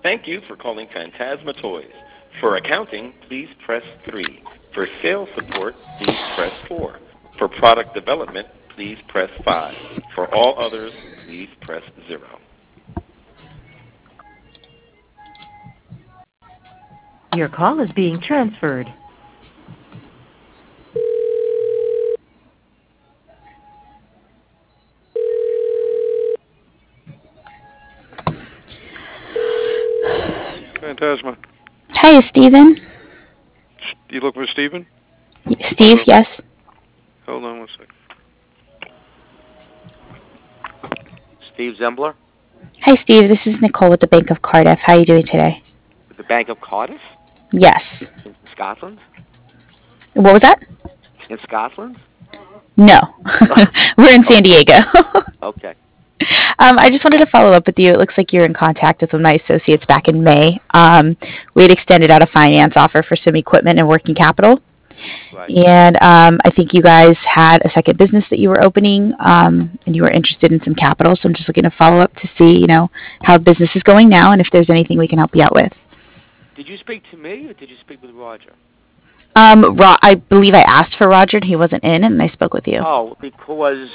Thank you for calling Phantasma Toys. For accounting, please press 3. For sales support, please press 4. For product development, please press 5. For all others, please press 0. Your call is being transferred. Phantasma. Hi, Steven. You look for Steven? Steve, yes. Hold on one second. Steve Zembler? Hi, Steve. This is Nicole with the Bank of Cardiff. How are you doing today? With the Bank of Cardiff? Yes. In Scotland? What was that? In Scotland? No. We're in San Diego. Okay. I just wanted to follow up with you. It looks like you're in contact with one of my associates back in May. We had extended out a finance offer for some equipment and working capital. Right. And I think you guys had a second business that you were opening, and you were interested in some capital. So I'm just looking to follow up to see, how business is going now and if there's anything we can help you out with. Did you speak to me or did you speak with Roger? I believe I asked for Roger and he wasn't in, and I spoke with you. Oh, because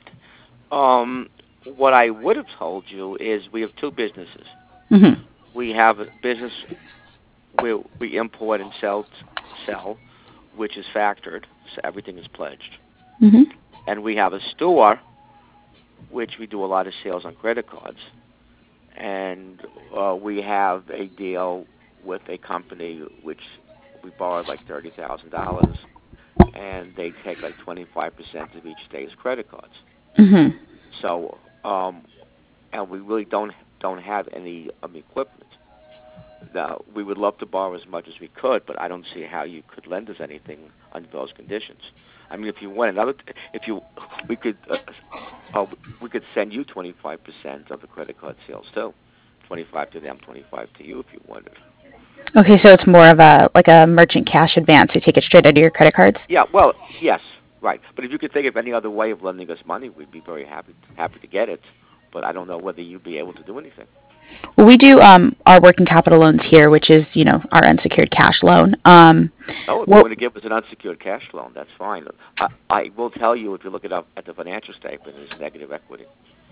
what I would have told you is we have two businesses. Mm-hmm. We have a business where we import and sell, which is factored, so everything is pledged. Mm-hmm. And we have a store, which we do a lot of sales on credit cards. And we have a deal with a company which we borrowed like $30,000, and they take like 25% of each day's credit cards. Mm-hmm. So, and we really don't have any equipment. Now, we would love to borrow as much as we could, but I don't see how you could lend us anything under those conditions. I mean, if you want we could send you 25% of the credit card sales too, 25 to them, 25 to you if you wanted. Okay, so it's more of a merchant cash advance. You take it straight out of your credit cards? Yeah, well, yes, right. But if you could think of any other way of lending us money, we'd be very happy to get it. But I don't know whether you'd be able to do anything. Well, we do our working capital loans here, which is, our unsecured cash loan. If you want to give us an unsecured cash loan, that's fine. I will tell you, if you look it up at the financial statement, there's negative equity.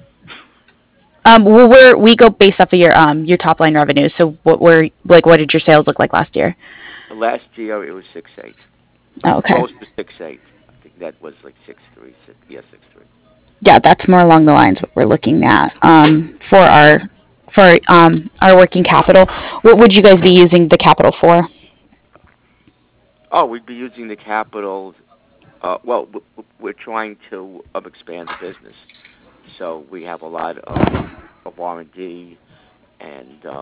We go based off of your top line revenue. So what did your sales look like last year? Last year it was 6.8. Oh, okay. Close to 6.8. I think that was like 6.3. Yeah, 6.3. Yeah, that's more along the lines what we're looking at for our working capital. What would you guys be using the capital for? Oh, we'd be using the capital. Well, we're trying to expand the business, so we have a lot of R&D and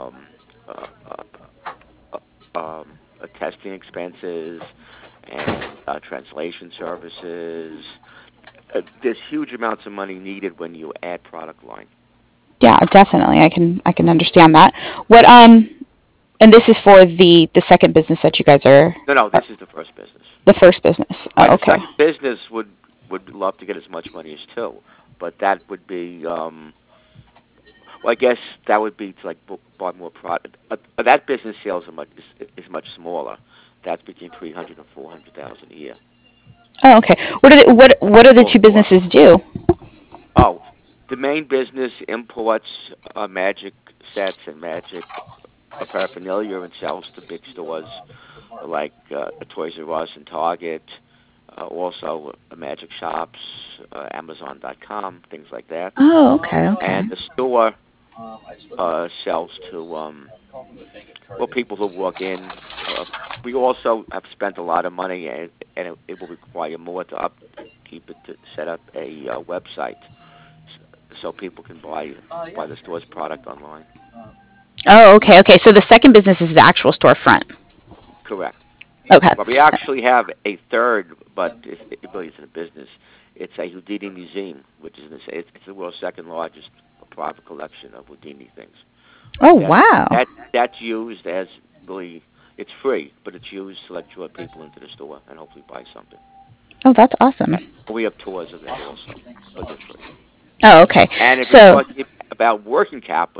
testing expenses and translation services. There's huge amounts of money needed when you add product line. Yeah, definitely. I can understand that. And this is for the second business that you guys are. No, this is the first business. The first business. Oh, okay. The second business would love to get as much money as two, but that would be. Well, I guess that would be to like buy more product. That business sales is much smaller. That's between $300,000 and $400,000 a year. Oh, okay. What do the two businesses do? Oh, the main business imports magic sets and magic paraphernalia and sells to big stores like Toys R Us and Target. Also magic shops, Amazon.com, things like that. Oh, okay. And the store sells to people who walk in. We also have spent a lot of money, and it will require more to upkeep it to set up a website so people can buy the store's product online. Oh, okay. So the second business is the actual storefront. Correct. Okay. Well, we actually have a third, but it really isn't a business. It's a Houdini museum, which is it's the world's second largest private collection of Houdini things. Oh, wow. That's used as really, it's free, but it's used to draw people into the store and hopefully buy something. Oh, that's awesome. We have tours of that also, but they're free. Oh, okay. And if you're talking about working capital,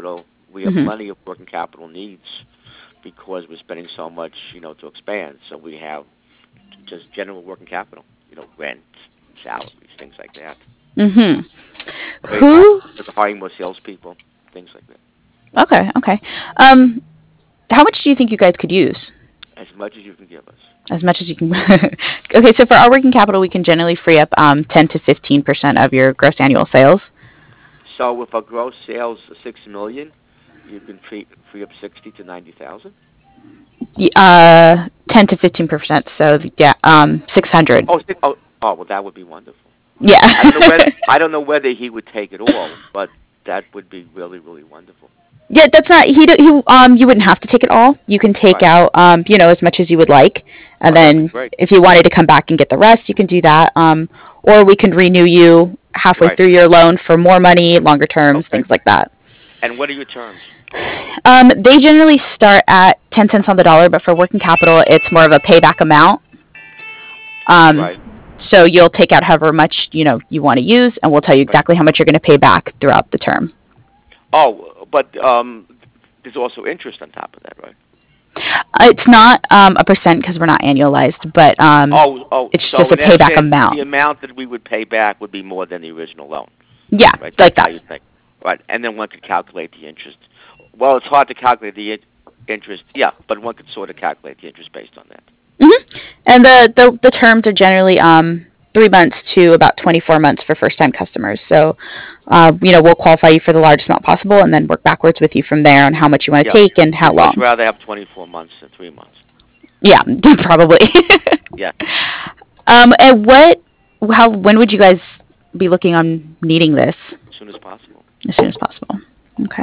We have Mhm. plenty of working capital needs because we're spending so much, to expand. So we have just general working capital, rent, salaries, things like that. Mhm. Maybe Who? hiring more salespeople, things like that. Okay. Okay. Um, how much do you think you guys could use? As much as you can give us. As much as you can. Okay, so for our working capital, we can generally free up 10 to 15% of your gross annual sales. So with our gross sales of $6 million, you can free up 60 to 90,000. 10 to 15%. So yeah, 600. Well, that would be wonderful. Yeah. I don't know whether he would take it all, but that would be really, really wonderful. Yeah, that's not you wouldn't have to take it all. You can take Right. out as much as you would like, and That'd be then great. if you wanted to come back and get the rest, you can do that. Or we can renew you halfway Right. through your loan for more money, longer terms, Okay. things like that. And what are your terms? They generally start at 10 cents on the dollar, but for working capital, it's more of a payback amount. Right. So you'll take out however much you want to use, and we'll tell you Right. exactly how much you're going to pay back throughout the term. Oh, but there's also interest on top of that, right? It's not a percent because we're not annualized, but it's so just a in payback essence, amount. the amount that we would pay back would be more than the original loan. Yeah, Right. like That's how that. you think. Right. And then one could calculate the interest. Well, it's hard to calculate the interest. Yeah, but one could sort of calculate the interest based on that. And the terms are generally 3 months to about 24 months for first time customers. So, we'll qualify you for the largest amount possible, and then work backwards with you from there on how much you want to Yeah. take and how We'd long. much rather have 24 months than 3 months. Yeah, probably. Yeah. And when would you guys be looking on needing this? As soon as possible. As soon as possible. Okay.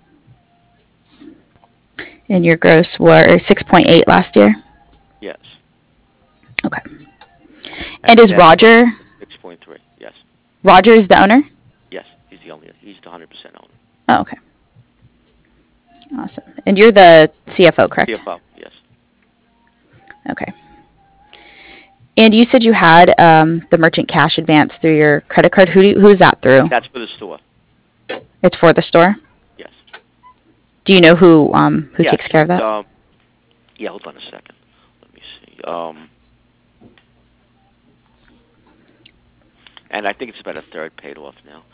And your gross were 6.8 last year? Yes. Okay. And is then Roger 6.3. Yes. Roger is the owner? Yes. He's the 100% owner. Oh, okay. Awesome. And you're the CFO, correct? CFO. Yes. Okay. And you said you had the merchant cash advance through your credit card. Who is that through? That's for the store. It's for the store? Yes. Do you know who Yes, takes care of that? Yeah, hold on a second. Let me see. And I think it's about a third paid off now.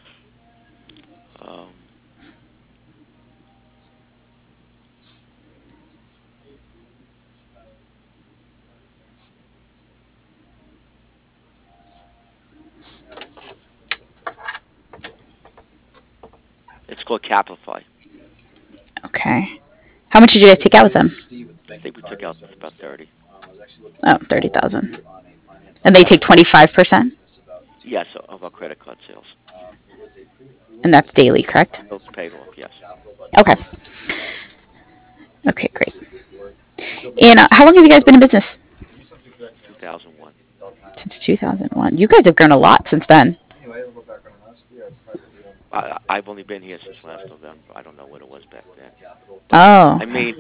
It's called Caplify. Okay. How much did you guys take out with them? I think we took out about 30. Oh, 30,000. And they take 25%? Yes, of our credit card sales. And that's daily, correct? Those paid off, yes. Okay. Okay, great. And how long have you guys been in business? 2001. Since 2001. You guys have grown a lot since then. I've only been here since last November. I don't know what it was back then. Oh. I mean,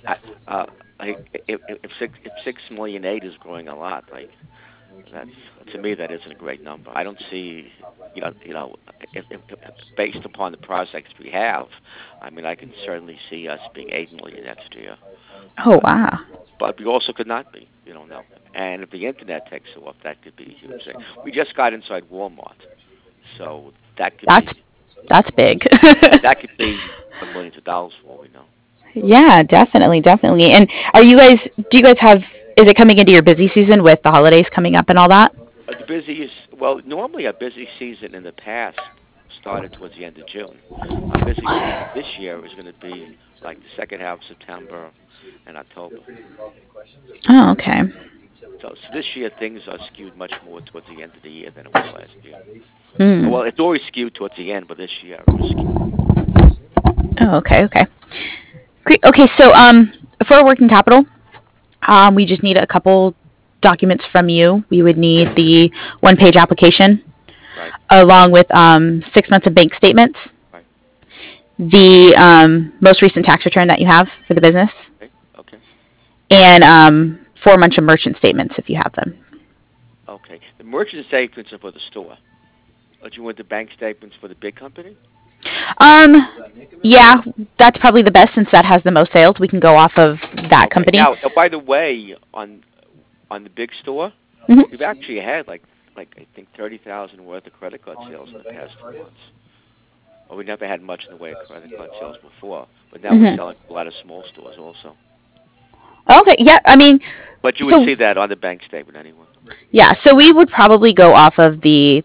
if 6.8 is growing a lot, like that's, to me, that isn't a great number. I don't see, if based upon the prospects we have, I mean, I can certainly see us being 8 million next year. Oh, wow. But we also could not be, no. And if the internet takes off, that could be a huge thing. We just got inside Walmart, so that could that's big. that could be millions of dollars for all we know. Yeah, definitely. And do you guys have, is it coming into your busy season with the holidays coming up and all that? Normally our busy season in the past started towards the end of June. Our busy season this year is going to be like the second half of September and October. Oh, okay. So this year things are skewed much more towards the end of the year than it was last year. Well, it's always skewed towards the end, but this year it was skewed. Oh, okay. Great. Okay, so for working capital, we just need a couple documents from you. We would need the one-page application, right, along with 6 months of bank statements, right, the most recent tax return that you have for the business, okay, and 4 months of merchant statements if you have them. Okay. The merchant statements are for the store. Do you want the bank statements for the big company? Yeah, that's probably the best since that has the most sales. We can go off of that company. Now, by the way, on the big store, Mhm. we've actually had like I think 30,000 worth of credit card sales in the past 2 months. Well, we never had much in the way of credit card sales before, but now we're Mhm. selling to a lot of small stores also. Okay, yeah, I mean, But you would so see that on the bank statement anyway. yeah, so we would probably go off of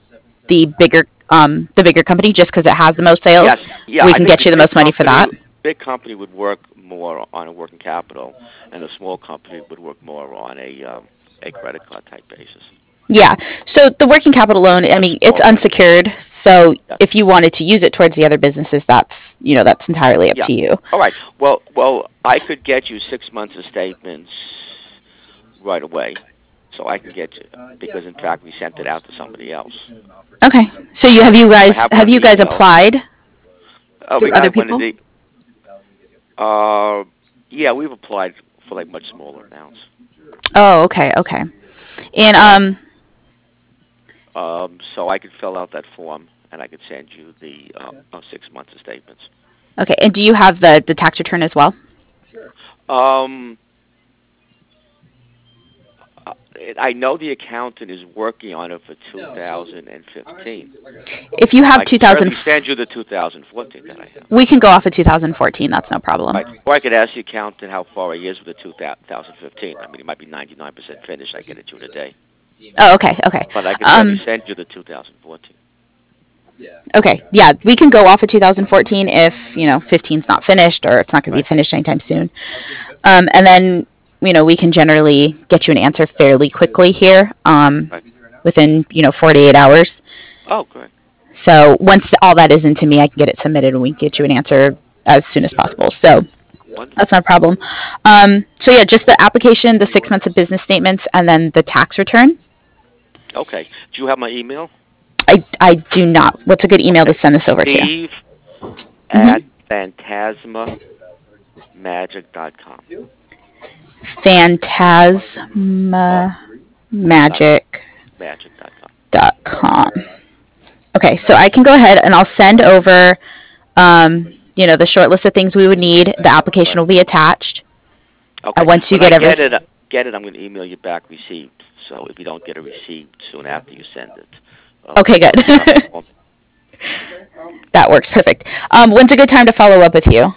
the bigger company just because it has the most sales. Yes, yeah, We I can think get the you the big most money for that. company would work more on a working capital, and the small company would work more on a credit card type basis. Yeah. So the working capital loan, I mean, it's Okay. unsecured. So Yeah. if you wanted to use it towards the other businesses, that's entirely up Yeah. to you. All right. Well, I could get you 6 months of statements right away, so I can get you because in fact we sent it out to somebody else. Okay. So I have have one you guys email. applied Oh, we through other got one of people? the. Yeah, we've applied for like much smaller amounts. Oh, okay, okay. And So I could fill out that form and I could send you the 6 months of statements. okay. And do you have the tax return as well? Um, I know the accountant is working on it for 2015. If you have I can 2000, certainly send you the 2014 that I have. we can go off of 2014. That's no problem. Right. Or I could ask the accountant how far he is with the 2015. I mean, he might be 99% finished. I get it to you in a day. Oh, okay, okay. But I can certainly send you the 2014. Okay, yeah, we can go off of 2014 if 15's not finished or it's not going to be finished anytime soon. And then we can generally get you an answer fairly quickly here, Right. within 48 hours. Oh, good. So once all that is into me, I can get it submitted and we can get you an answer as soon as possible. So Wonderful. that's not a problem. So yeah, just the application, the 6 months of business statements, and then the tax return. Okay. Do you have my email? I do not. What's a good email to send this over to? Steve at phantasmamagic.com. Phantasmamagic.com. Magic.com. Okay, so I can go ahead and I'll send over, the short list of things we would need. The application will be attached. Okay. Once you When get I everything. get it, I'm going to email you back received. So if you don't get a receipt soon after you send it. Okay, good. That works perfect. When's a good time to follow up with you?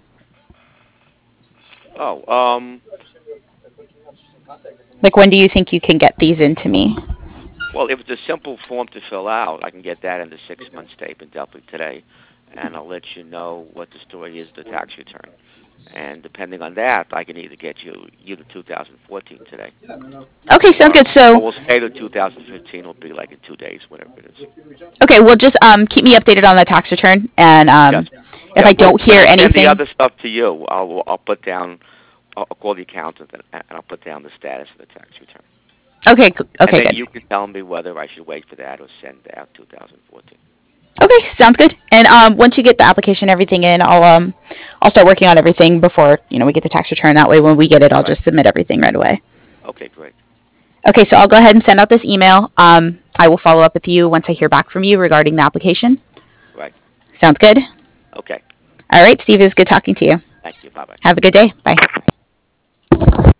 Like, when do you think you can get these into me? Well, if it's a simple form to fill out, I can get that in the 6 month statement definitely today, and I'll let you know what the story is, the tax return. And depending on that, I can either get you the 2014 today. Okay, sounds good. Or So, we'll say the 2015 will be like in 2 days, whatever it is. okay, well, just keep me updated on the tax return, and Yes. if I don't hear when I send anything, the other stuff to you, I'll put down. I'll call the accountant and I'll put down the status of the tax return. okay, And then good. you can tell me whether I should wait for that or send out 2014. Okay, sounds good. And once you get the application, everything in, I'll start working on everything before we get the tax return. That way, when we get it, I'll just submit everything right away. Okay, great. Okay, so I'll go ahead and send out this email. I will follow up with you once I hear back from you regarding the application. Right. Sounds good. Okay. All right, Steve, it was good talking to you. Thank you. Bye-bye. Have a good day. Bye.